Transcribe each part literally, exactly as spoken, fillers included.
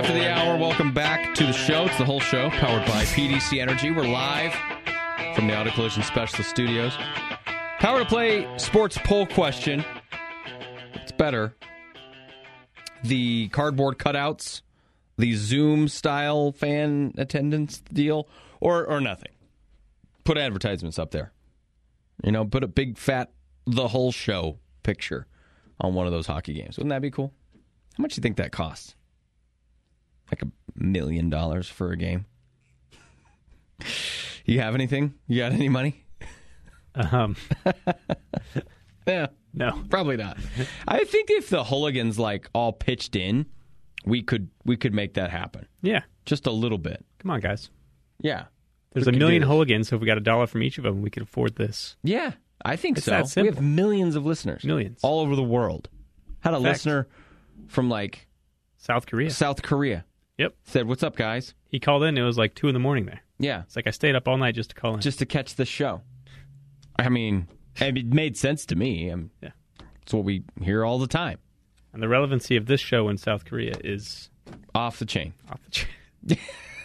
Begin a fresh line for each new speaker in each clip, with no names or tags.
after the hour. Welcome back to the show. It's the whole show, powered by P D C Energy. We're live from the Auto Collision Specialist Studios. Power to play sports poll question. It's better. The cardboard cutouts, the Zoom-style fan attendance deal, or or nothing. Put advertisements up there. You know, put a big, fat, the whole show picture on one of those hockey games. Wouldn't that be cool? How much do you think that costs? Like a million dollars for a game? You have anything? You got any money?
Um,
yeah.
No.
Probably not. I think if the hooligans like all pitched in, we could we could make that happen.
Yeah.
Just a little bit.
Come on, guys.
Yeah.
There's
we
a million hooligans, so if we got a dollar from each of them, we could afford this.
Yeah, I think
it's
so.
That simple.
We have millions of listeners.
Millions.
All over the world. Had a
Fact.
listener from like
South Korea.
South Korea.
Yep.
Said, "What's up, guys?"
He called in. It was like two in the morning there.
Yeah.
It's like I stayed up all night just to call in.
Just to catch the show. I mean, it made sense to me. I'm,
yeah.
It's what we hear all the time.
And the relevancy of this show in South Korea is...
Off the chain.
Off the chain.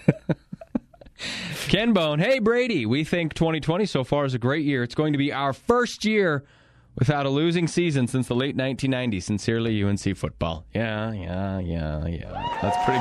Ken Bone, hey Brady, we think twenty twenty so far is a great year. It's going to be our first year without a losing season since the late nineteen nineties. Sincerely, U N C football. Yeah, yeah, yeah, yeah. That's pretty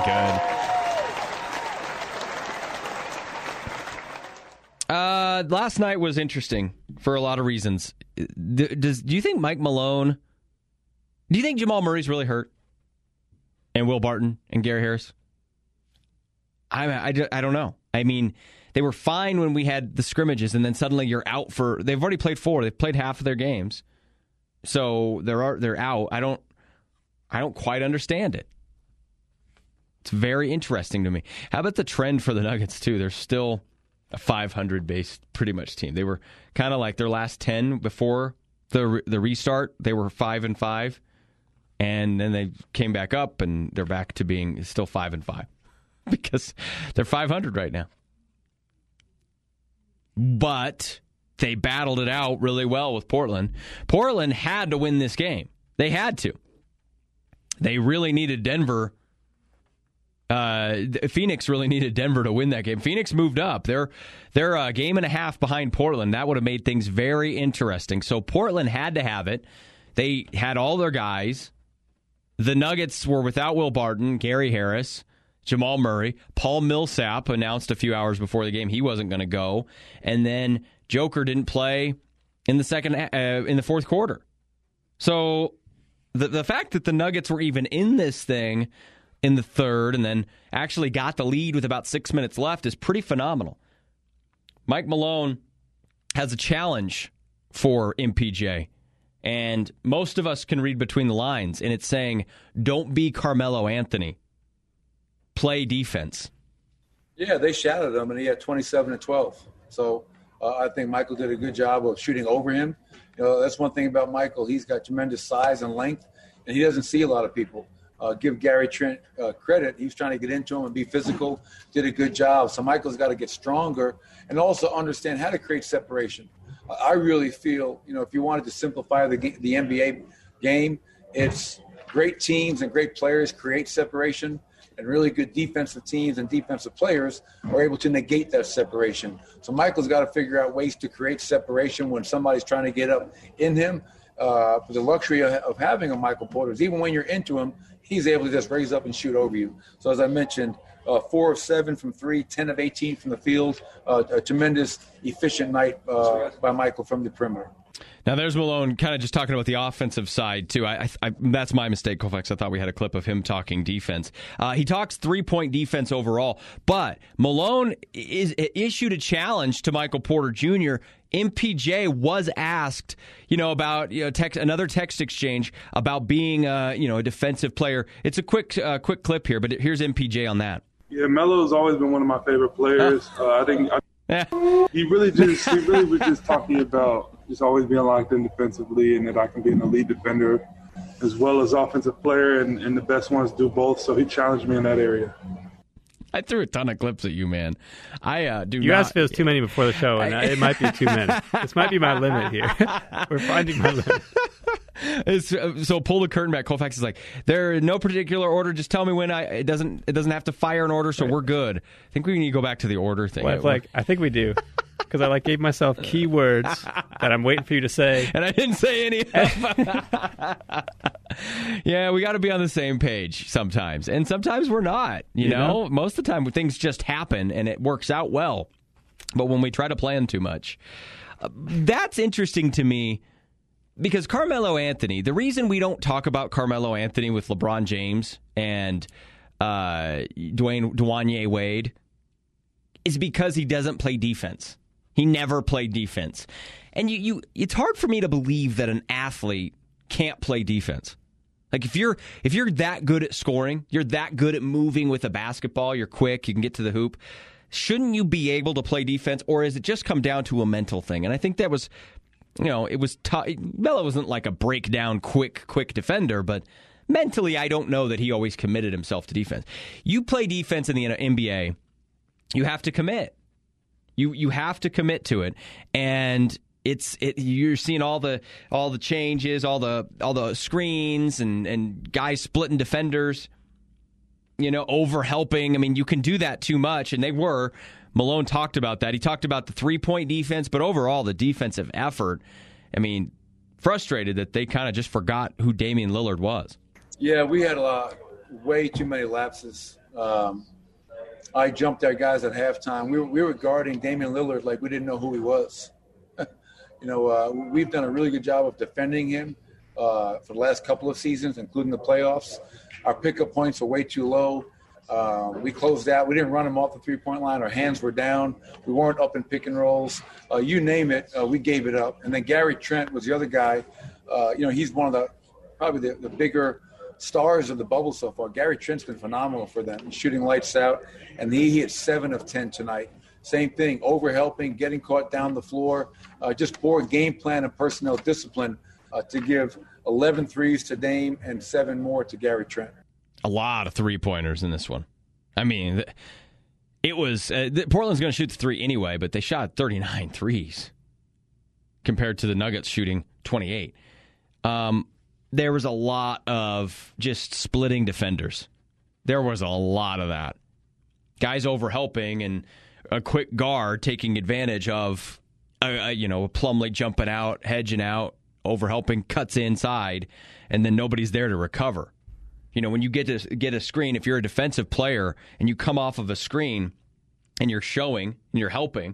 good. Uh, last night was interesting for a lot of reasons. Does do you think Mike Malone? Do you think Jamal Murray's really hurt? And Will Barton and Gary Harris? I, I, I don't know. I mean, they were fine when we had the scrimmages, and then suddenly you're out for. They've already played four. They've played half of their games, so they're they're out. I don't I don't quite understand it. It's very interesting to me. How about the trend for the Nuggets too? They're still a five hundred based pretty much team. They were kind of like their last ten before the the restart. They were five and five, and then they came back up, and they're back to being still five and five. Because they're five hundred right now. But they battled it out really well with Portland. Portland had to win this game. They had to. They really needed Denver. Uh, Phoenix really needed Denver to win that game. Phoenix moved up. They're, they're a game and a half behind Portland. That would have made things very interesting. So Portland had to have it. They had all their guys. The Nuggets were without Will Barton, Gary Harris, Jamal Murray. Paul Millsap announced a few hours before the game he wasn't going to go, and then Joker didn't play in the second uh, in the fourth quarter. So the the fact that the Nuggets were even in this thing in the third, and then actually got the lead with about six minutes left, is pretty phenomenal. Mike Malone has a challenge for M P J, and most of us can read between the lines, and it's saying, "Don't be Carmelo Anthony. Play defense."
Yeah, they shadowed him, and he had twenty-seven and twelve. So uh, I think Michael did a good job of shooting over him. You know, that's one thing about Michael. He's got tremendous size and length, and he doesn't see a lot of people. Uh, give Gary Trent uh, credit. He was trying to get into him and be physical, did a good job. So Michael's got to get stronger and also understand how to create separation. Uh, I really feel, you know, if you wanted to simplify the, the N B A game, it's great teams and great players create separation, and really good defensive teams and defensive players are able to negate that separation. So Michael's got to figure out ways to create separation when somebody's trying to get up in him. Uh, for the luxury of, of having a Michael Porter is even when you're into him, he's able to just raise up and shoot over you. So as I mentioned, uh, four of seven from three, ten of eighteen from the field, uh, a tremendous, efficient night uh, by Michael from the perimeter.
Now, there's Malone kind of just talking about the offensive side, too. I, I, that's my mistake, Koufax. I thought we had a clip of him talking defense. Uh, he talks three-point defense overall, but Malone is issued a challenge to Michael Porter Junior M P J was asked, you know, about you know text, another text exchange about being, uh, you know, a defensive player. It's a quick, uh, quick clip here, but here's M P J on that.
Yeah, Melo's always been one of my favorite players. Uh, I think I, yeah. he really just he really was just talking about just always being locked in defensively, and that I can be an elite defender as well as offensive player, and, and the best ones do both. So he challenged me in that area.
I threw a ton of clips at you, man. I uh, do
you
not.
asked if it was too many before the show, and I, it might be too many. This might be my limit here. We're finding my limit.
It's, uh, so pull the curtain back. Colfax is like, there in no particular order. Just tell me when I. It doesn't. It doesn't have to fire an order, so
right.
we're good. I think we need to go back to the order thing.
Well, like I think we do, because I like gave myself keywords that I'm waiting for you to say,
and I didn't say any. Yeah, we got to be on the same page sometimes, and sometimes we're not. You, you know? know, most of the time things just happen and it works out well. But when we try to plan too much, uh, that's interesting to me. Because Carmelo Anthony, the reason we don't talk about Carmelo Anthony with LeBron James and uh, Dwayne Dwayne Wade is because he doesn't play defense. He never played defense. And you, you, it's hard for me to believe that an athlete can't play defense. Like if you're if you're that good at scoring, you're that good at moving with a basketball, you're quick, you can get to the hoop, shouldn't you be able to play defense, or has it just come down to a mental thing? And I think that was... You know, it was tough. Melo wasn't like a breakdown, quick, quick defender, but mentally, I don't know that he always committed himself to defense. You play defense in the N B A, you have to commit. You you have to commit to it, and it's it, you're seeing all the all the changes, all the all the screens, and and guys splitting defenders. You know, over helping. I mean, you can do that too much, and they were. Malone talked about that. He talked about the three-point defense, but overall, the defensive effort, I mean, frustrated that they kind of just forgot who Damian Lillard was.
Yeah, we had a lot, way too many lapses. Um, I jumped our guys at halftime. We were, we were guarding Damian Lillard like we didn't know who he was. you know, uh, we've done a really good job of defending him uh, for the last couple of seasons, including the playoffs. Our pickup points were way too low. Uh, we closed out. We didn't run them off the three-point line. Our hands were down. We weren't up in pick and rolls. Uh, you name it, uh, we gave it up. And then Gary Trent was the other guy. Uh, you know, he's one of the probably the, the bigger stars of the bubble so far. Gary Trent's been phenomenal for them. He's shooting lights out, and he hit seven of ten tonight. Same thing, overhelping, getting caught down the floor. Uh, just poor game plan and personnel discipline uh, to give eleven threes to Dame and seven more to Gary Trent.
A lot of three-pointers in this one. I mean, it was uh, Portland's going to shoot the three anyway, but they shot thirty-nine threes compared to the Nuggets shooting twenty-eight. Um, there was a lot of just splitting defenders. There was a lot of that. Guys overhelping and a quick guard taking advantage of, a, a, you know, a Plumlee jumping out, hedging out, overhelping, cuts inside, and then nobody's there to recover. You know, when you get to get a screen, if you're a defensive player and you come off of a screen and you're showing and you're helping,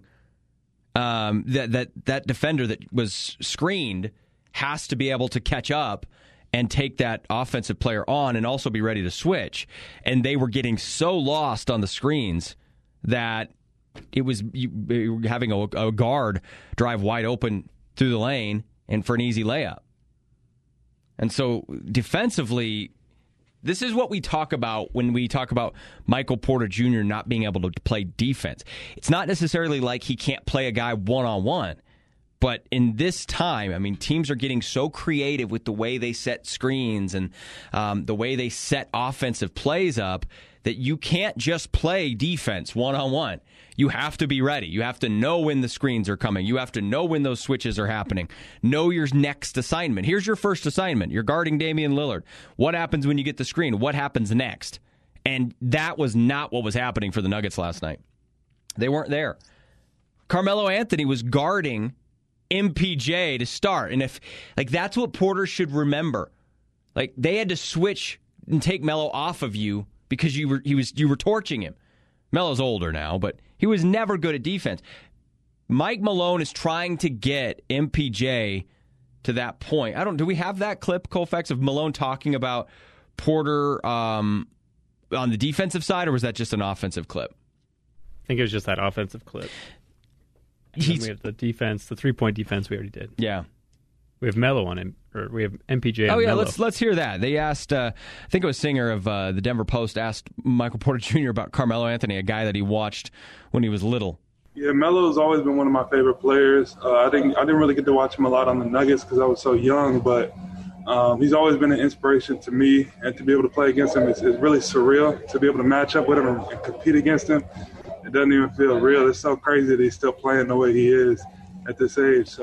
um, that that that defender that was screened has to be able to catch up and take that offensive player on and also be ready to switch. And they were getting so lost on the screens that it was you, you were having a, a guard drive wide open through the lane and for an easy layup. And so defensively, this is what we talk about when we talk about Michael Porter Junior not being able to play defense. It's not necessarily like he can't play a guy one-on-one. But in this time, I mean, teams are getting so creative with the way they set screens and um, the way they set offensive plays up that you can't just play defense one-on-one. You have to be ready. You have to know when the screens are coming. You have to know when those switches are happening. Know your next assignment. Here's your first assignment. You're guarding Damian Lillard. What happens when you get the screen? What happens next? And that was not what was happening for the Nuggets last night. They weren't there. Carmelo Anthony was guarding M P J to start. And if like that's what Porter should remember. Like they had to switch and take Melo off of you because you were he was you were torching him. Melo's older now, but he was never good at defense. Mike Malone is trying to get M P J to that point. I don't. Do we have that clip, Colfax, of Malone talking about Porter um, on the defensive side, or was that just an offensive clip?
I think it was just that offensive clip. We have the defense, the three-point defense we already did.
Yeah.
We have Melo on him, or we have M P J on
Oh, yeah,
Melo.
let's let's hear that. They asked, uh, I think it was Singer of uh, the Denver Post, asked Michael Porter Junior about Carmelo Anthony, a guy that he watched when he was little.
Yeah, Melo's always been one of my favorite players. Uh, I didn't I didn't really get to watch him a lot on the Nuggets because I was so young, but um, he's always been an inspiration to me, and to be able to play against him is, is really surreal. To be able to match up with him and, and compete against him, it doesn't even feel real. It's so crazy that he's still playing the way he is at this age. So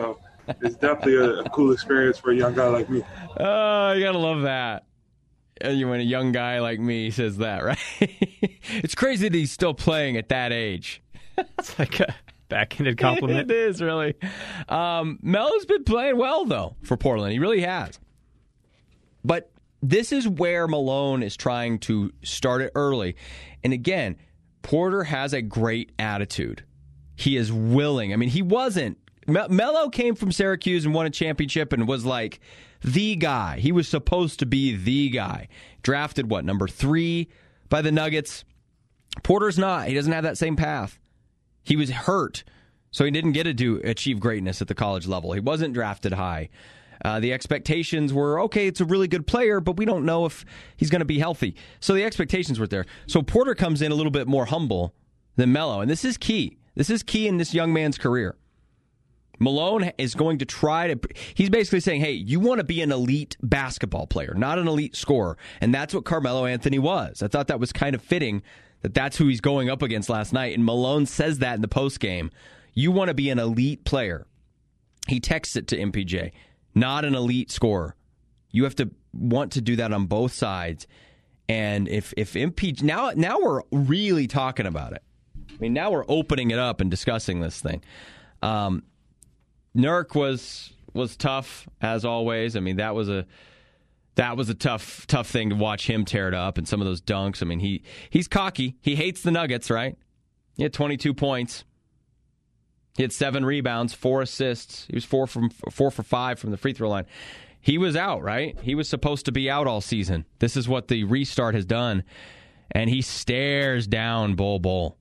it's definitely a, a cool experience for a young guy like me.
Oh, you got to love that. When a young guy like me says that, right? It's crazy that he's still playing at that age.
It's like a backhanded compliment.
It is, really. Um, Melo's been playing well, though, for Portland. He really has. But this is where Malone is trying to start it early. And again, Porter has a great attitude. He is willing. I mean, he wasn't. Melo came from Syracuse and won a championship and was like the guy. He was supposed to be the guy. Drafted, what, number three by the Nuggets? Porter's not. He doesn't have that same path. He was hurt, so he didn't get to do achieve greatness at the college level. He wasn't drafted high. Uh, the expectations were, okay, it's a really good player, but we don't know if he's going to be healthy. So the expectations were there. So Porter comes in a little bit more humble than Melo, and this is key. This is key in this young man's career. Malone is going to try to, he's basically saying, hey, you want to be an elite basketball player, not an elite scorer. And that's what Carmelo Anthony was. I thought that was kind of fitting that that's who he's going up against last night. And Malone says that in the postgame. You want to be an elite player. He texts it to M P J, not an elite scorer. You have to want to do that on both sides. And if, if M P J, now, now we're really talking about it. I mean, now we're opening it up and discussing this thing. Um, Nurk was was tough as always. I mean, that was a that was a tough tough thing to watch him tear it up and some of those dunks. I mean, he he's cocky. He hates the Nuggets, right? He had twenty-two points. He had seven rebounds, four assists. He was four from four for five from the free throw line. He was out, right? He was supposed to be out all season. This is what the restart has done, and he stares down Bol Bol.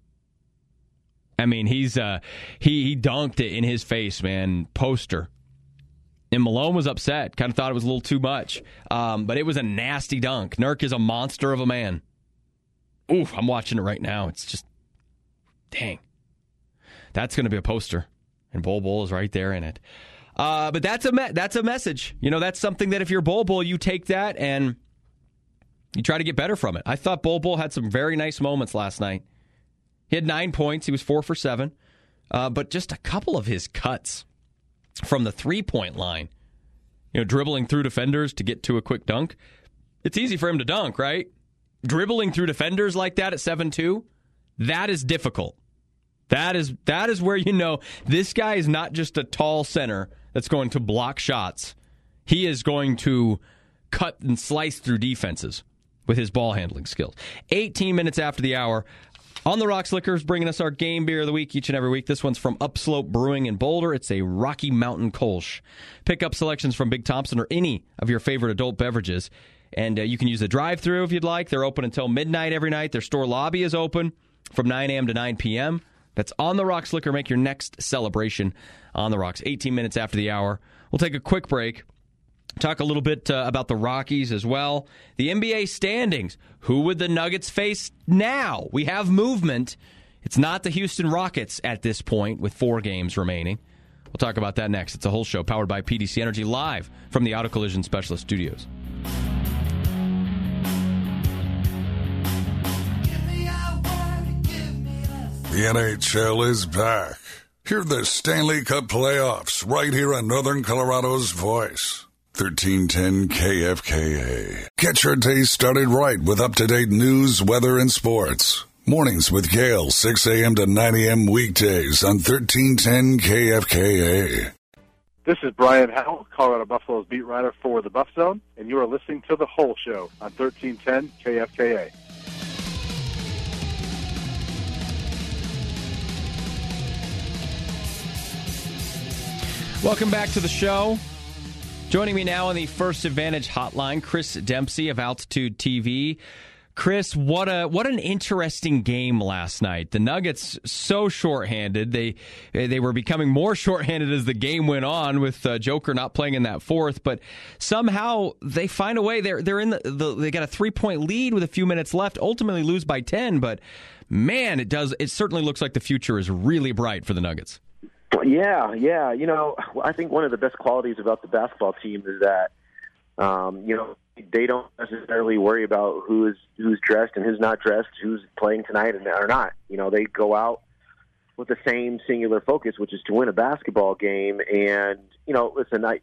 I mean, he's uh, he he dunked it in his face, man. Poster. And Malone was upset. Kind of thought it was a little too much. Um, but it was a nasty dunk. Nurk is a monster of a man. Oof, I'm watching it right now. It's just, dang. That's going to be a poster. And Bol Bol is right there in it. Uh, but that's a me- that's a message. You know, that's something that if you're Bol Bol, you take that and you try to get better from it. I thought Bol Bol had some very nice moments last night. He had nine points. He was four for seven. Uh, but just a couple of his cuts from the three-point line, you know, dribbling through defenders to get to a quick dunk. It's easy for him to dunk, right? Dribbling through defenders like that at seven two, that is difficult. That is that is where you know this guy is not just a tall center that's going to block shots. He is going to cut and slice through defenses with his ball handling skills. eighteen minutes after the hour. On the Rocks Liquors, bringing us our game beer of the week each and every week. This one's from Upslope Brewing in Boulder. It's a Rocky Mountain Kolsch. Pick up selections from Big Thompson or any of your favorite adult beverages. And uh, you can use the drive-thru if you'd like. They're open until midnight every night. Their store lobby is open from nine a.m. to nine p.m. That's On the Rocks Liquor. Make your next celebration On the Rocks. eighteen minutes after the hour. We'll take a quick break. Talk a little bit uh, about the Rockies as well. The N B A standings. Who would the Nuggets face now? We have movement. It's not the Houston Rockets at this point with four games remaining. We'll talk about that next. It's a whole show powered by P D C Energy live from the Auto Collision Specialist Studios.
The N H L is back. Hear the Stanley Cup playoffs right here on Northern Colorado's voice. thirteen ten K F K A. Get your day started right with up-to-date news, weather, and sports. Mornings with Gale, six a.m. to nine a.m. weekdays on thirteen ten K F K A.
This is Brian Howell, Colorado Buffalo's beat writer for the Buff Zone, and you are listening to The Whole Show on thirteen ten K F K A.
Welcome back to the show. Joining me now on the First Advantage hotline, Chris Dempsey of Altitude T V. Chris, what a what an interesting game last night. The Nuggets so shorthanded. They they were becoming more shorthanded as the game went on, with uh, Joker not playing in that fourth. But somehow they find a way. They're they're in the, the they got a three point lead with a few minutes left. Ultimately lose by ten. But man, it does it certainly looks like the future is really bright for the Nuggets.
Yeah, yeah. You know, I think one of the best qualities about the basketball team is that, um, you know, they don't necessarily worry about who is who's dressed and who's not dressed, who's playing tonight and or not. You know, they go out with the same singular focus, which is to win a basketball game. And, you know, listen, I,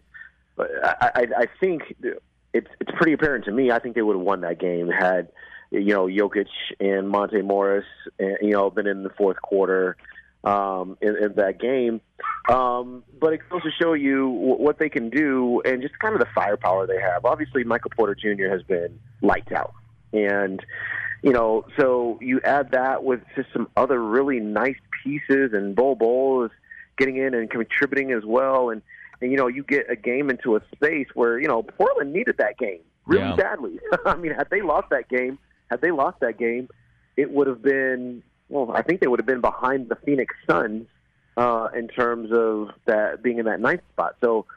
I, I think it's, it's pretty apparent to me. I think they would have won that game had, you know, Jokic and Monte Morris, you know, been in the fourth quarter um, in, in that game. Um, but it goes to show you w- what they can do and just kind of the firepower they have. Obviously, Michael Porter Junior has been lights out. And, you know, so you add that with just some other really nice pieces, and Bol Bol is getting in and contributing as well. And, and, you know, you get a game into a space where, you know, Portland needed that game really
yeah.
badly. I mean, had they lost that game, had they lost that game, it would have been, well, I think they would have been behind the Phoenix Suns uh, in terms of that being in that ninth spot. So,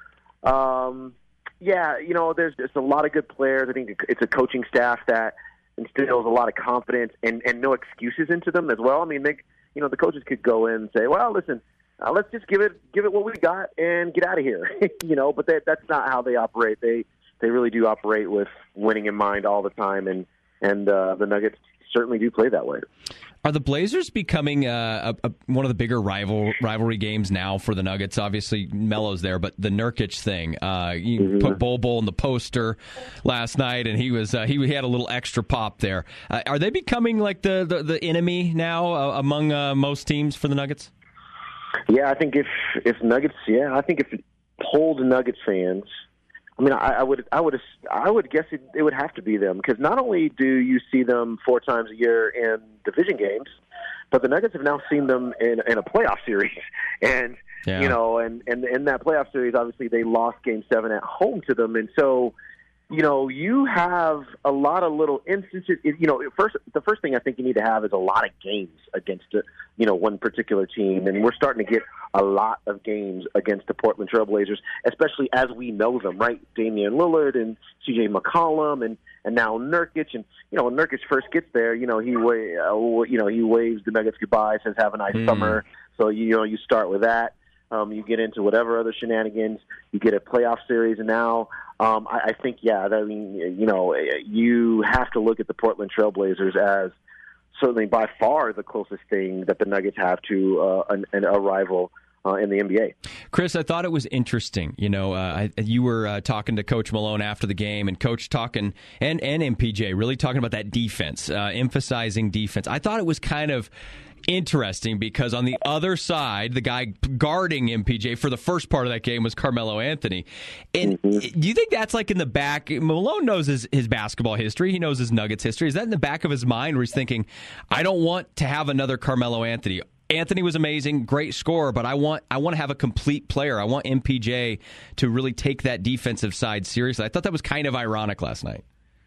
um, yeah, you know, there's just a lot of good players. I think it's a coaching staff that instills a lot of confidence and, and no excuses into them as well. I mean, they, you know, the coaches could go in and say, well, listen, uh, let's just give it give it what we got and get out of here, you know, but they, that's not how they operate. They they really do operate with winning in mind all the time, and, and uh, the Nuggets certainly do play that way.
Are the Blazers becoming uh, a, a, one of the bigger rival rivalry games now for the Nuggets? Obviously, Melo's there, but the Nurkic thing. Uh, you mm-hmm. put Bol Bol in the poster last night, and he was uh, he, he had a little extra pop there. Uh, are they becoming like the, the, the enemy now uh, among uh, most teams for the Nuggets?
Yeah, I think if if Nuggets, yeah, I think if it polled Nuggets fans, I mean, I, I would, I would, I would guess it, it would have to be them, because not only do you see them four times a year in division games, but the Nuggets have now seen them in, in a playoff series, and yeah. you know, and, and in that playoff series, obviously they lost Game Seven at home to them, and so, you know, you have a lot of little instances. You know, first, the first thing I think you need to have is a lot of games against, a, you know, one particular team, and we're starting to get a lot of games against the Portland Trail Blazers, especially as we know them, right? Damian Lillard and C J McCollum, and, and now Nurkic, and you know, when Nurkic first gets there, you know, he wa- uh, you know he waves the Nuggets goodbye, says have a nice mm. summer. So you know, you start with that. Um, you get into whatever other shenanigans. You get a playoff series, and now um, I, I think, yeah, I mean, you know, you have to look at the Portland Trail Blazers as certainly by far the closest thing that the Nuggets have to uh, an, an, a rival uh, in the N B A.
Chris, I thought it was interesting. You know, uh, I, you were uh, talking to Coach Malone after the game, and Coach talking, and, and M P J, really talking about that defense, uh, emphasizing defense. I thought it was kind of interesting because on the other side, the guy guarding M P J for the first part of that game was Carmelo Anthony. And mm-hmm. do you think that's like in the back? Malone knows his, his basketball history. He knows his Nuggets history. Is that in the back of his mind where he's thinking, I don't want to have another Carmelo Anthony? Anthony was amazing, great scorer, but I want I want to have a complete player. I want M P J to really take that defensive side seriously. I thought that was kind of ironic last night.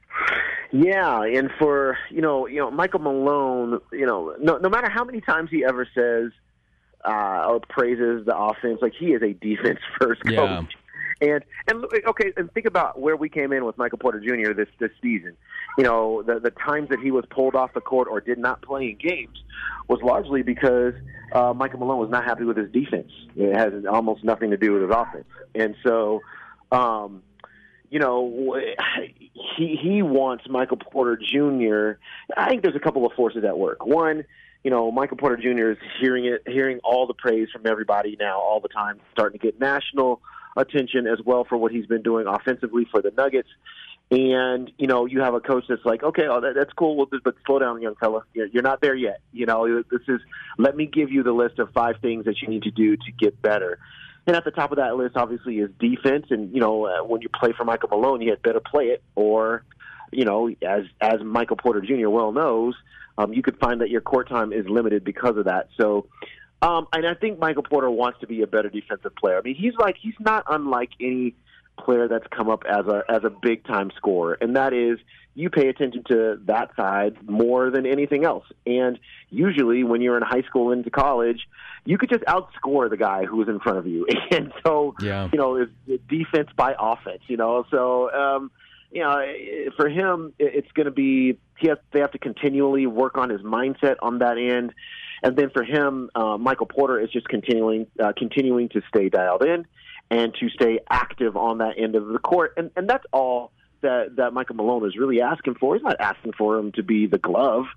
Yeah, and for, you know, you know, Michael Malone, you know, no, no matter how many times he ever says uh, or praises the offense, like he is a defense-first coach.
Yeah.
And and okay, and think about where we came in with Michael Porter Junior this this season. You know, the the times that he was pulled off the court or did not play in games was largely because uh, Michael Malone was not happy with his defense. It has almost nothing to do with his offense, and so. Um, You know, he he wants Michael Porter Junior I think there's a couple of forces at work. One, you know, Michael Porter Junior is hearing it, hearing all the praise from everybody now, all the time, starting to get national attention as well for what he's been doing offensively for the Nuggets. And you know, you have a coach that's like, okay, oh, that, that's cool, but slow down, young fella. You're, you're not there yet. You know, this is let me give you the list of five things that you need to do to get better. And at the top of that list, obviously, is defense. And, you know, uh, when you play for Michael Malone, you had better play it. Or, you know, as as Michael Porter Junior well knows, um, you could find that your court time is limited because of that. So, um, and I think Michael Porter wants to be a better defensive player. I mean, he's like he's not unlike any player that's come up as a as a big time scorer, and that is you pay attention to that side more than anything else. And usually, when you're in high school into college, you could just outscore the guy who was in front of you. And so, yeah. you know, it's defense by offense, you know. So, um, you know, for him, it's going to be he has, they have to continually work on his mindset on that end. And then for him, uh, Michael Porter is just continuing uh, continuing to stay dialed in and to stay active on that end of the court. And, and that's all that, that Michael Malone is really asking for. He's not asking for him to be the glove.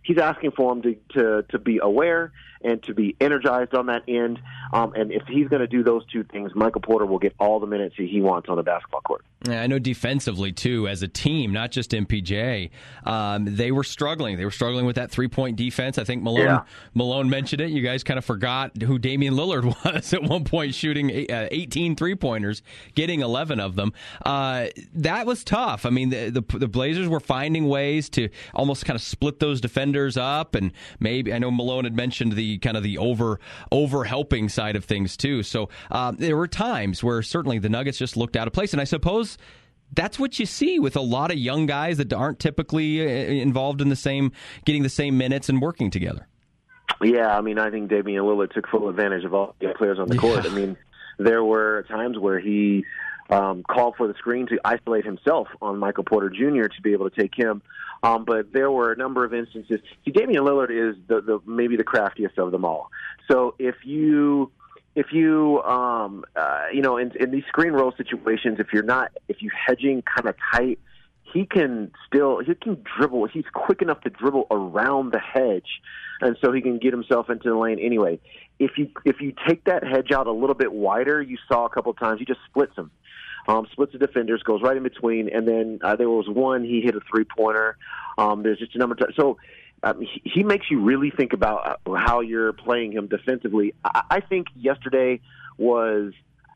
he's asking for him to, to, to be aware and to be energized on that end. Um, and if he's going to do those two things, Michael Porter will get all the minutes he wants on the basketball court.
Yeah, I know defensively, too, as a team, not just M P J, um, they were struggling. They were struggling with that three-point defense. I think Malone
yeah.
Malone mentioned it. You guys kind of forgot who Damian Lillard was at one point, shooting eighteen three-pointers, getting eleven of them. Uh, that was tough. I mean, the, the the Blazers were finding ways to almost kind of split those defenders up, and maybe I know Malone had mentioned the kind of the over over helping side of things too. So um, there were times where certainly the Nuggets just looked out of place, and I suppose that's what you see with a lot of young guys that aren't typically involved in the same, getting the same minutes and working together.
Yeah, I mean, I think Damian Lillard took full advantage of all the players on the court. Yeah. I mean, there were times where he um, called for the screen to isolate himself on Michael Porter Junior to be able to take him. Um, but there were a number of instances. See, Damian Lillard is the, the maybe the craftiest of them all. So if you if you um, uh, you know in, in these screen roll situations, if you're not if you hedging kind of tight, he can still he can dribble. He's quick enough to dribble around the hedge, and so he can get himself into the lane anyway. If you if you take that hedge out a little bit wider, you saw a couple of times he just splits them. Um, splits the defenders, goes right in between, and then uh, there was one, he hit a three-pointer. Um, there's just a number of times. So um, he, he makes you really think about how you're playing him defensively. I, I think yesterday was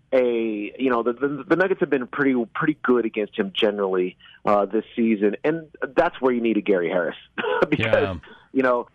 a, you know, the, the, the Nuggets have been pretty pretty good against him generally uh, this season, and that's where you need a Gary Harris. because, yeah. you know,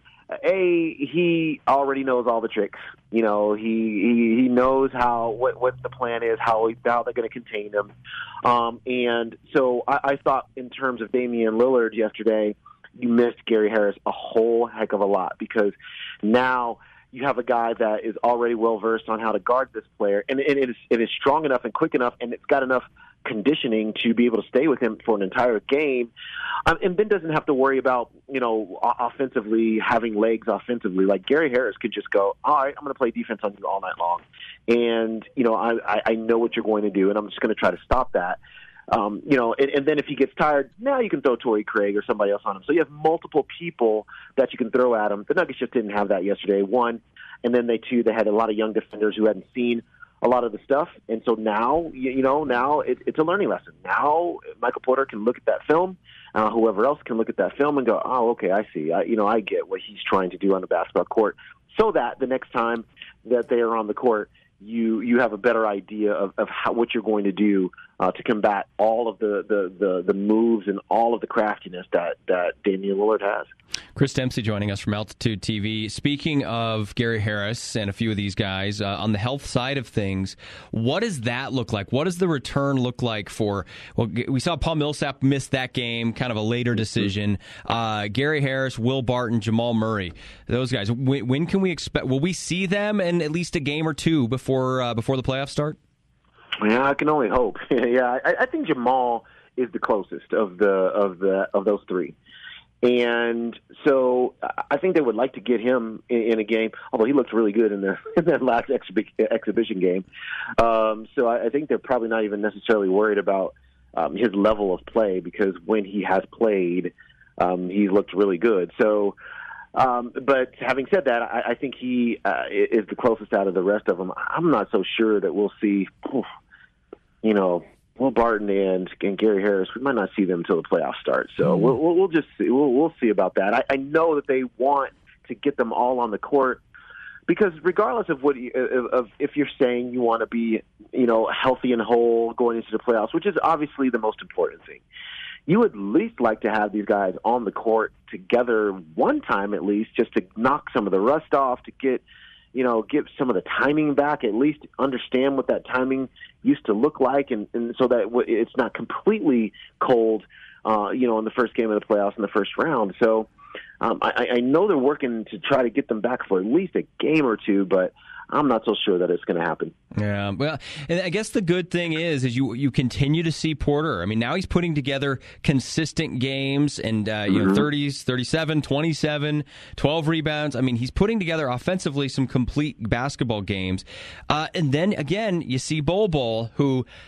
A, he already knows all the tricks. You know, he he, he knows how what, what the plan is, how how they're going to contain him. Um, and so I, I thought in terms of Damian Lillard yesterday, you missed Gary Harris a whole heck of a lot because now you have a guy that is already well-versed on how to guard this player, and, and it, is, it is strong enough and quick enough, and it's got enough conditioning to be able to stay with him for an entire game, um, and then doesn't have to worry about, you know, offensively, having legs offensively. Like Gary Harris could just go, all right, I'm going to play defense on you all night long, and, you know, I, I know what you're going to do, and I'm just going to try to stop that. Um, you know, and, and then if he gets tired, now you can throw Torrey Craig or somebody else on him. So you have multiple people that you can throw at him. The Nuggets just didn't have that yesterday, one. And then they, two, they had a lot of young defenders who hadn't seen a lot of the stuff. And so now, you, you know, now it, it's a learning lesson. Now Michael Porter can look at that film. Uh, whoever else can look at that film and go, oh, okay, I see. I, you know, I get what he's trying to do on the basketball court, so that the next time that they are on the court, you you have a better idea of, of how, what you're going to do uh, to combat all of the, the, the, the moves and all of the craftiness that, that Damian Lillard has.
Chris Dempsey joining us from Altitude T V. Speaking of Gary Harris and a few of these guys, uh, on the health side of things, what does that look like? What does the return look like for, well, we saw Paul Millsap miss that game, kind of a later decision. Uh, Gary Harris, Will Barton, Jamal Murray, those guys. When, when can we expect, will we see them in at least a game or two before uh, before the playoffs start?
Yeah, I can only hope. yeah, I, I think Jamal is the closest of the of the of those three. And so I think they would like to get him in, in a game, although he looked really good in, the, in that last exhibi- exhibition game. Um, so I, I think they're probably not even necessarily worried about um, his level of play because when he has played, um, he's looked really good. So, um, but having said that, I, I think he uh, is the closest out of the rest of them. I'm not so sure that we'll see, you know, Will Barton and, and Gary Harris, we might not see them until the playoffs start. So mm-hmm. we'll, we'll just see. We'll, we'll see about that. I, I know that they want to get them all on the court because regardless of what, you, of, of if you're saying you want to be, you know, healthy and whole going into the playoffs, which is obviously the most important thing, you would at least like to have these guys on the court together one time at least, just to knock some of the rust off, to get, you know, get some of the timing back, at least understand what that timing used to look like, and, and so that it's not completely cold, uh, you know, in the first game of the playoffs in the first round. So um, I, I know they're working to try to get them back for at least a game or two, but I'm not so sure that it's going to happen.
Yeah, well, and I guess the good thing is, is you you continue to see Porter. I mean, now he's putting together consistent games and, uh, you mm-hmm. know, thirties, thirty-seven, twenty-seven, twelve rebounds. I mean, he's putting together offensively some complete basketball games. Uh, and then, again, you see Bol Bol, who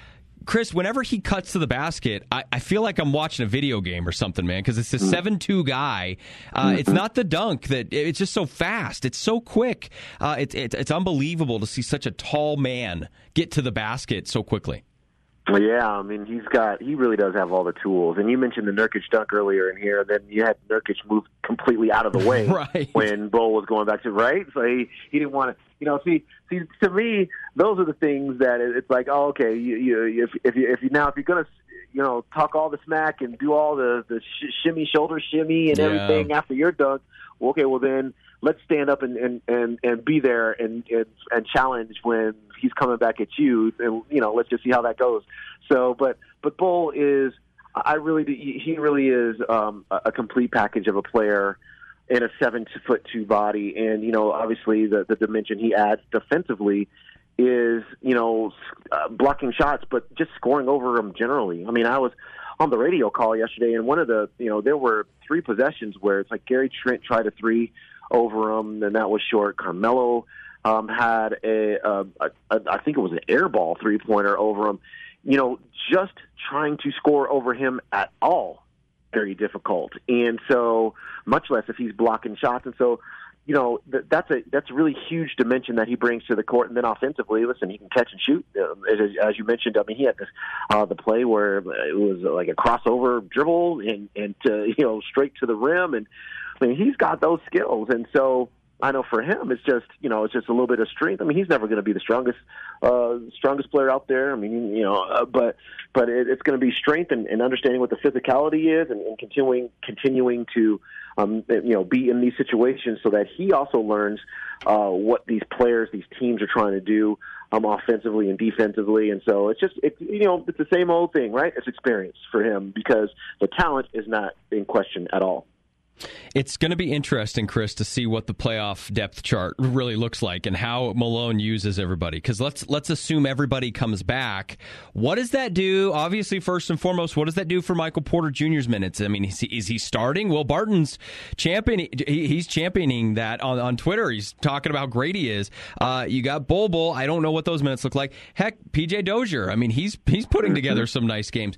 Chris, whenever he cuts to the basket, I, I feel like I'm watching a video game or something, man, because it's a seven two guy. Uh, mm-hmm. It's not the dunk. that It's just so fast. It's so quick. Uh, it, it, it's unbelievable to see such a tall man get to the basket so quickly.
Well, yeah, I mean, he's got, he really does have all the tools. And you mentioned the Nurkic dunk earlier in here, and then you had Nurkic move completely out of the way
right.
when Bull was going back to, right? So he, he didn't want to, you know, see, see, to me, those are the things that it's like, oh, okay, you, you, if, if you, if you, now, if you're going to, you know, talk all the smack and do all the, the sh- shimmy, shoulder shimmy and yeah. everything after your dunk, well, okay, well then let's stand up and, and, and, and be there and, and, and challenge when he's coming back at you, and, you know, let's just see how that goes. So, but, but Bull is, I really, he really is um, a complete package of a player in a seven foot two body. And, you know, obviously the, the dimension he adds defensively is, you know, uh, blocking shots, but just scoring over them generally. I mean, I was on the radio call yesterday, and one of the, you know, there were three possessions where it's like Gary Trent tried a three over him, and that was short. Carmelo um, had a, a, a, a, I think it was an air ball three-pointer over him. You know, just trying to score over him at all, very difficult. And so, much less if he's blocking shots. And so, you know, th- that's a that's a really huge dimension that he brings to the court. And then offensively, listen, he can catch and shoot. Uh, as, as you mentioned, I mean, he had this uh, the play where it was like a crossover dribble and and to, you know, straight to the rim. And I mean, he's got those skills. And so, I know for him, it's just, you know, it's just a little bit of strength. I mean, he's never going to be the strongest, uh, strongest player out there. I mean, you know, uh, but but it, it's going to be strength and, and understanding what the physicality is, and, and continuing continuing to, um, you know, be in these situations so that he also learns uh, what these players, these teams are trying to do um, offensively and defensively. And so it's just, it, you know, it's the same old thing, right? It's experience for him because the talent is not in question at all.
It's going to be interesting, Chris, to see what the playoff depth chart really looks like and how Malone uses everybody. Because let's let's assume everybody comes back. What does that do? Obviously, first and foremost, what does that do for Michael Porter Junior's minutes? I mean, is he, is he starting? Will Barton's championing. He, he's championing that on, on Twitter. He's talking about how great he is. Uh, you got Bol Bol. I don't know what those minutes look like. Heck, P J Dozier. I mean, he's he's putting together some nice games.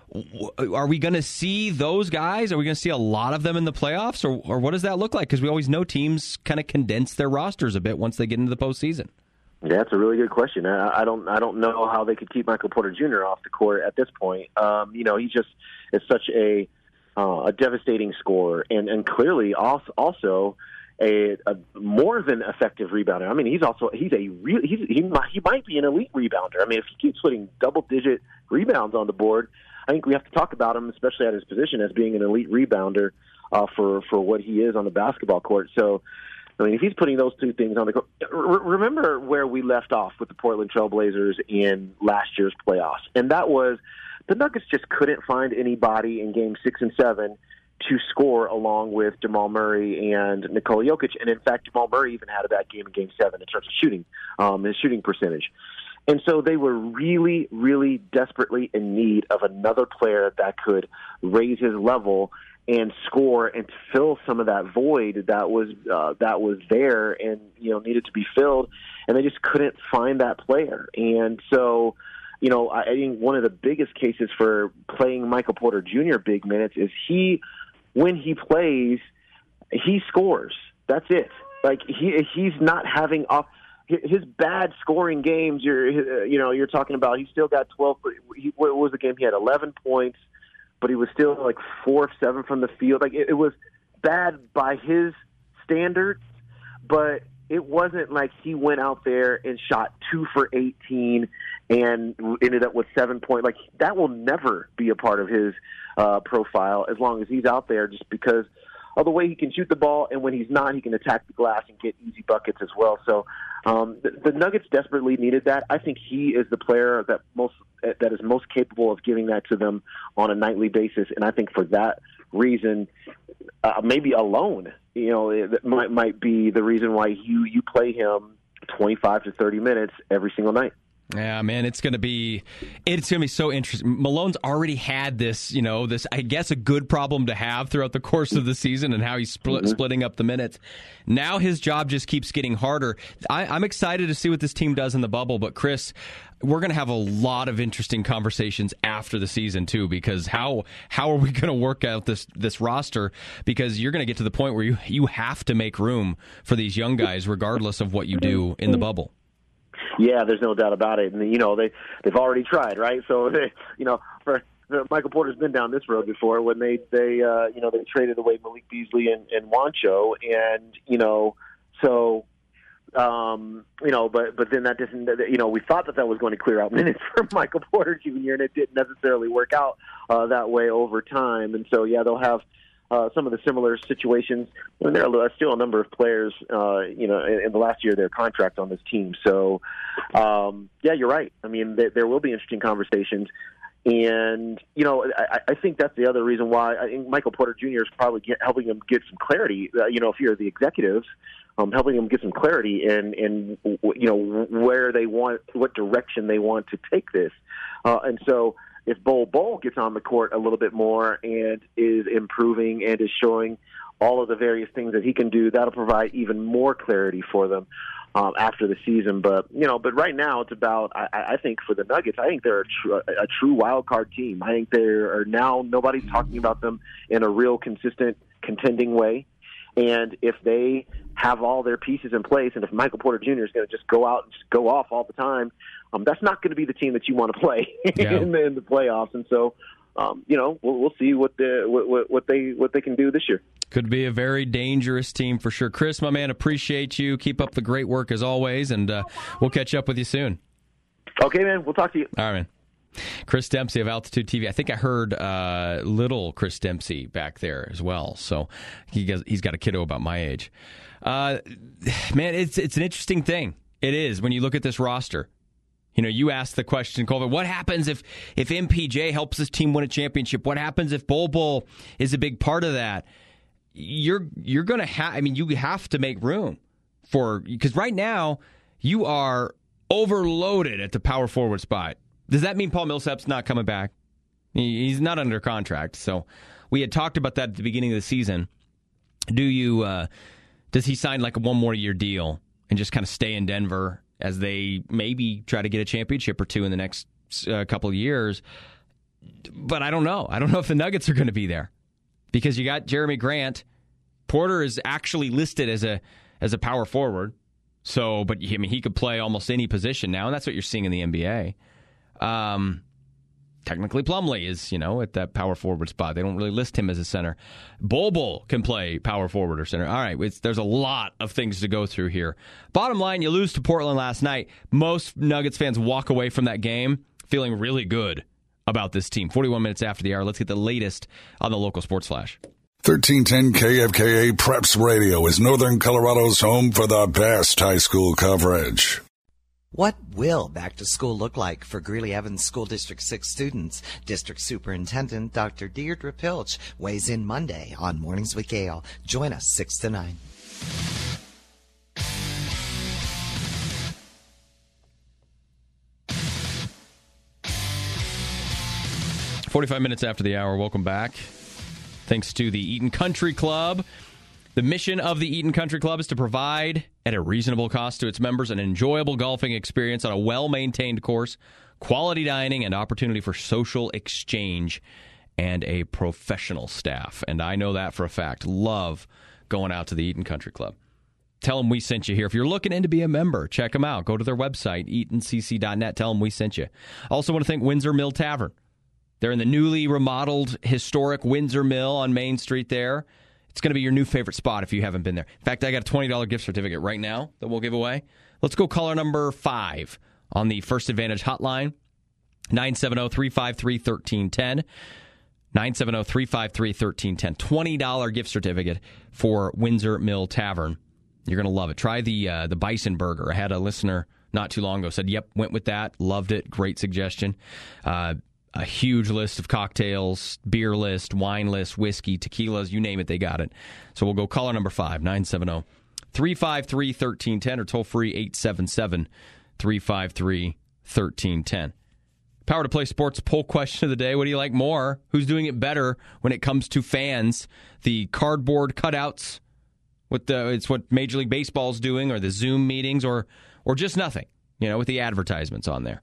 Are we going to see those guys? Are we going to see a lot of them in the playoffs, or, or what does that look like? Because we always know teams kind of condense their rosters a bit once they get into the postseason.
Yeah, that's a really good question. I, I don't, I don't know how they could keep Michael Porter Junior off the court at this point. Um, you know, he just is such a uh, a devastating scorer, and and clearly also also a, a more than effective rebounder. I mean, he's also he's a real he's, he might, he might be an elite rebounder. I mean, if he keeps putting double digit rebounds on the board, I think we have to talk about him, especially at his position, as being an elite rebounder uh, for for what he is on the basketball court. So, I mean, if he's putting those two things on the court, re- remember where we left off with the Portland Trail Blazers in last year's playoffs, and that was the Nuggets just couldn't find anybody in Game Six and Seven to score along with Jamal Murray and Nikola Jokic. And in fact, Jamal Murray even had a bad game in Game Seven in terms of shooting, um, his shooting percentage. And so they were really, really desperately in need of another player that could raise his level and score and fill some of that void that was uh, that was there and, you know, needed to be filled. And they just couldn't find that player. And so, you know, I think one of the biggest cases for playing Michael Porter Junior big minutes is he, when he plays, he scores. That's it. Like he he's not having off. His bad scoring games, you're, you know, you're talking about. He still got twelve. He, what was the game? He had eleven points, but he was still like four of seven from the field. Like it, it was bad by his standards, but it wasn't like he went out there and shot two for eighteen and ended up with seven points. Like that will never be a part of his uh, profile as long as he's out there, just because of the way he can shoot the ball, and when he's not, he can attack the glass and get easy buckets as well. So um, the, the Nuggets desperately needed that. I think he is the player that most that is most capable of giving that to them on a nightly basis, and I think for that reason, uh, maybe alone, you know, it might might be the reason why you you play him twenty-five to thirty minutes every single night.
Yeah, man, it's going to be it's going to be so interesting. Malone's already had this, you know, this, I guess, a good problem to have throughout the course of the season and how he's split, mm-hmm. splitting up the minutes. Now his job just keeps getting harder. I, I'm excited to see what this team does in the bubble, but Chris, we're going to have a lot of interesting conversations after the season too, because how how are we going to work out this this roster? Because you're going to get to the point where you you have to make room for these young guys, regardless of what you do in the bubble.
Yeah, there's no doubt about it, and you know they they've already tried, right? So they, you know, for Michael Porter's been down this road before when they they uh, you know they traded away Malik Beasley and, and Juancho, and you know so. Um, you know, but but then that doesn't. You know, we thought that that was going to clear out minutes for Michael Porter Junior, and it didn't necessarily work out uh, that way over time. And so, yeah, they'll have uh, some of the similar situations. And there are still a number of players, uh, you know, in, in the last year of their contract on this team. So, um, yeah, you're right. I mean, there, there will be interesting conversations. And, you know, I, I think that's the other reason why I think Michael Porter Junior is probably get, helping them get some clarity. Uh, you know, if you're the executives, um, helping them get some clarity in, in, you know, where they want, what direction they want to take this. Uh, and so if Bol Bol gets on the court a little bit more and is improving and is showing all of the various things that he can do, that'll provide even more clarity for them. Um, after the season, but you know, but right now it's about. I, I think for the Nuggets, I think they're a, tr- a true wild card team. I think they are now. Nobody's talking about them in a real consistent, contending way. And if they have all their pieces in place, and if Michael Porter Junior is going to just go out and just go off all the time, um, that's not going to be the team that you want to play yeah. in, the, in the playoffs. And so, um, you know, we'll, we'll see what the what, what they what they can do this year.
Could be a very dangerous team for sure. Chris, my man, appreciate you. Keep up the great work as always, and uh, we'll catch up with you soon.
Okay, man. We'll talk to you.
All right, man. Chris Dempsey of Altitude T V. I think I heard uh, little Chris Dempsey back there as well. So he gets, he's got a kiddo about my age. Uh, man, it's it's an interesting thing. It is when you look at this roster. You know, you asked the question, Colvin, what happens if, if M P J helps this team win a championship? What happens if Bol Bol is a big part of that? You're you're going to have, I mean, you have to make room for, because right now you are overloaded at the power forward spot. Does that mean Paul Millsap's not coming back? He's not under contract. So we had talked about that at the beginning of the season. Do you, uh, does he sign like a one more year deal and just kind of stay in Denver as they maybe try to get a championship or two in the next uh, couple of years? But I don't know. I don't know if the Nuggets are going to be there. Because you got Jeremy Grant. Porter is actually listed as a as a power forward. So, but I mean, he could play almost any position now, and that's what you're seeing in the N B A. Um, technically, Plumlee is, you know, at that power forward spot. They don't really list him as a center. Bol Bol can play power forward or center. All right, it's, there's a lot of things to go through here. Bottom line, you lose to Portland last night. Most Nuggets fans walk away from that game feeling really good about this team. forty-one minutes after the hour. Let's get the latest on the local sports flash.
thirteen ten K F K A Preps Radio is Northern Colorado's home for the best high school coverage.
What will back to school look like for Greeley Evans School District six students? District Superintendent Doctor Deirdre Pilch weighs in Monday on Mornings with Gale. Join us six to nine.
forty-five minutes after the hour, welcome back. Thanks to the Eaton Country Club. The mission of the Eaton Country Club is to provide, at a reasonable cost to its members, an enjoyable golfing experience on a well-maintained course, quality dining, and opportunity for social exchange, and a professional staff. And I know that for a fact. Love going out to the Eaton Country Club. Tell them we sent you here. If you're looking in to be a member, check them out. Go to their website, eaton c c dot net. Tell them we sent you. Also want to thank Windsor Mill Tavern. They're in the newly remodeled historic Windsor Mill on Main Street there. It's going to be your new favorite spot if you haven't been there. In fact, I got a twenty dollars gift certificate right now that we'll give away. Let's go caller number five on the First Advantage hotline, nine seven zero, three five three, one three one zero, nine seven zero, three five three, one three one zero. twenty dollars gift certificate for Windsor Mill Tavern. You're going to love it. Try the uh, the bison burger. I had a listener not too long ago said, yep, went with that, loved it, great suggestion. Uh A huge list of cocktails, beer list, wine list, whiskey, tequilas, you name it, they got it. So we'll go caller number five, nine seven zero, three five three, one three one zero, or toll free eight seven seven, three five three, one three one zero. Power to Play Sports poll question of the day. What do you like more? Who's doing it better when it comes to fans? The cardboard cutouts, what the, it's what Major League Baseball's doing, or the Zoom meetings, or or just nothing, you know, with the advertisements on there.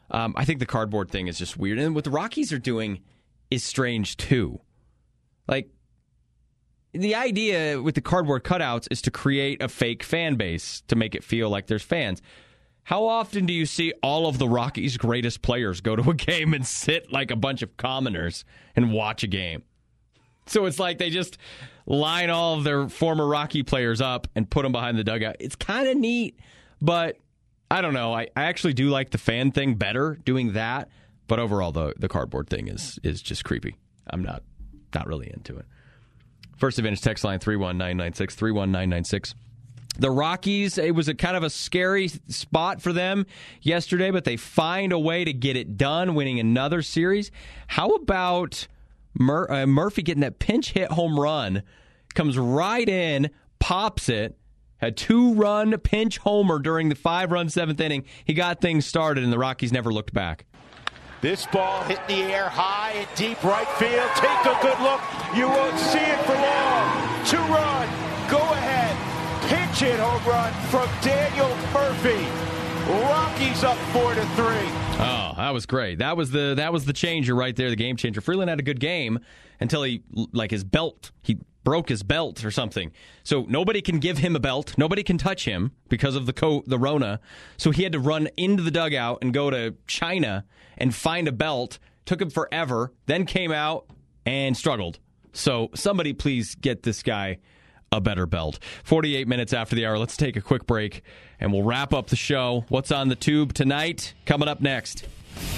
Um, I think the cardboard thing is just weird. And what the Rockies are doing is strange, too. Like, the idea with the cardboard cutouts is to create a fake fan base to make it feel like there's fans. How often do you see all of the Rockies' greatest players go to a game and sit like a bunch of commoners and watch a game? So it's like they just line all of their former Rocky players up and put them behind the dugout. It's kind of neat, but I don't know. I, I actually do like the fan thing better, doing that. But overall, the the cardboard thing is is just creepy. I'm not not really into it. First Advantage text line three one nine nine six, three one nine nine six. The Rockies, it was a kind of a scary spot for them yesterday, but they find a way to get it done, winning another series. How about Mur- uh, Murphy getting that pinch hit home run, comes right in, pops it, had two-run pinch homer during the five-run seventh inning. He got things started, and the Rockies never looked back.
This ball hit in the air high and deep right field. Take a good look. You won't see it for long. Two-run, go-ahead, pinch hit home run from Daniel Murphy. Rockies up four to three.
Oh, that was great. That was the that was the changer right there, the game changer. Freeland had a good game until he, like his belt, he broke his belt or something. So nobody can give him a belt. Nobody can touch him because of the co- the Rona. So he had to run into the dugout and go to China and find a belt. Took him forever. Then came out and struggled. So somebody please get this guy a better belt. forty-eight minutes after the hour. Let's take a quick break, and we'll wrap up the show. What's on the tube tonight? Coming up next.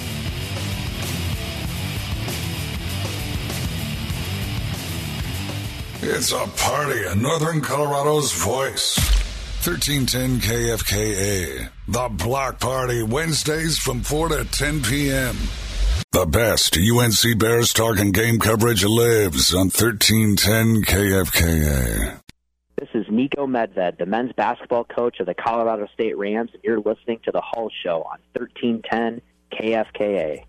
It's a party in Northern Colorado's voice. thirteen ten K F K A. The Block Party, Wednesdays from four to ten p.m. The best U N C Bears talk and game coverage lives on thirteen ten K F K A.
This is Nico Medved, the men's basketball coach of the Colorado State Rams, and you're listening to The Hull Show on thirteen ten K F K A.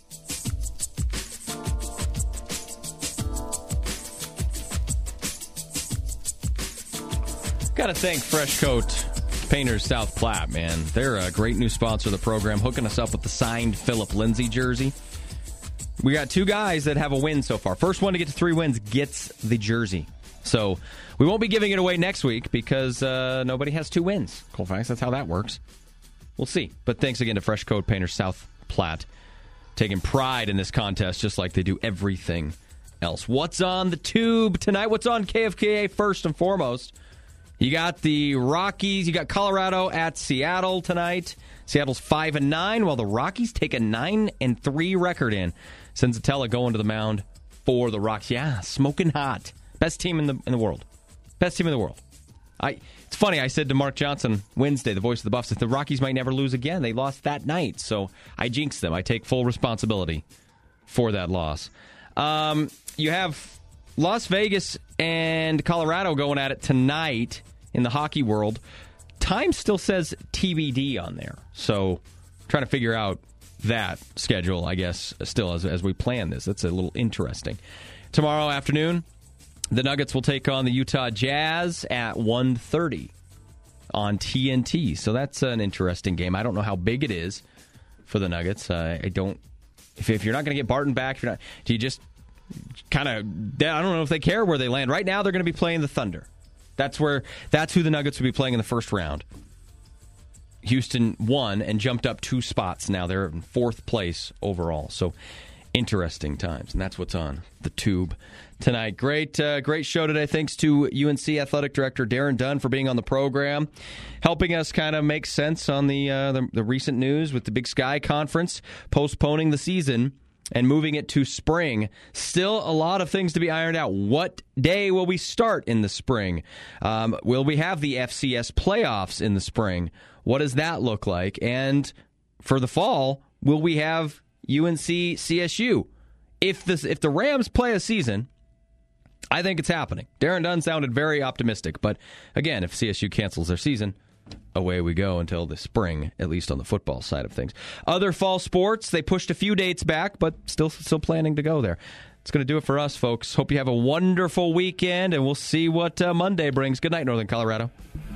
Got to thank Fresh Coat Painters South Platte, man. They're a great new sponsor of the program, hooking us up with the signed Philip Lindsay jersey. We got two guys that have a win so far. First one to get to three wins gets the jersey. So we won't be giving it away next week because uh, nobody has two wins. Colfax, that's how that works. We'll see. But thanks again to Fresh Coat Painters South Platte, taking pride in this contest just like they do everything else. What's on the tube tonight? What's on K F K A first and foremost? You got the Rockies. You got Colorado at Seattle tonight. Seattle's five and nine, while the Rockies take a nine and three record in. Senzatella going to the mound for the Rockies. Yeah, smoking hot. Best team in the in the world. Best team in the world. I. It's funny, I said to Mark Johnson Wednesday, the voice of the Buffs, that the Rockies might never lose again. They lost that night, so I jinxed them. I take full responsibility for that loss. Um, you have Las Vegas and Colorado going at it tonight in the hockey world. Time still says T B D on there, so trying to figure out that schedule, I guess, still as, as we plan this. That's a little interesting. Tomorrow afternoon, the Nuggets will take on the Utah Jazz at one thirty on T N T. So that's an interesting game. I don't know how big it is for the Nuggets. Uh, I don't. If, if you're not going to get Barton back, if you're not, do you just kind of? I don't know if they care where they land. Right now, they're going to be playing the Thunder. That's where. That's who the Nuggets will be playing in the first round. Houston won and jumped up two spots. Now they're in fourth place overall. So interesting times, and that's what's on the tube tonight. Great, uh, great show today. Thanks to U N C Athletic Director Darren Dunn for being on the program, helping us kind of make sense on the, uh, the the recent news with the Big Sky Conference postponing the season and moving it to spring. Still a lot of things to be ironed out. What day will we start in the spring? Um, will we have the F C S playoffs in the spring? What does that look like? And for the fall, will we have U N C C S U? If this, if the Rams play a season, I think it's happening. Darren Dunn sounded very optimistic. But again, if C S U cancels their season, away we go until the spring, at least on the football side of things. Other fall sports, they pushed a few dates back, but still still planning to go there. It's going to do it for us, folks. Hope you have a wonderful weekend, and we'll see what uh, Monday brings. Good night, Northern Colorado.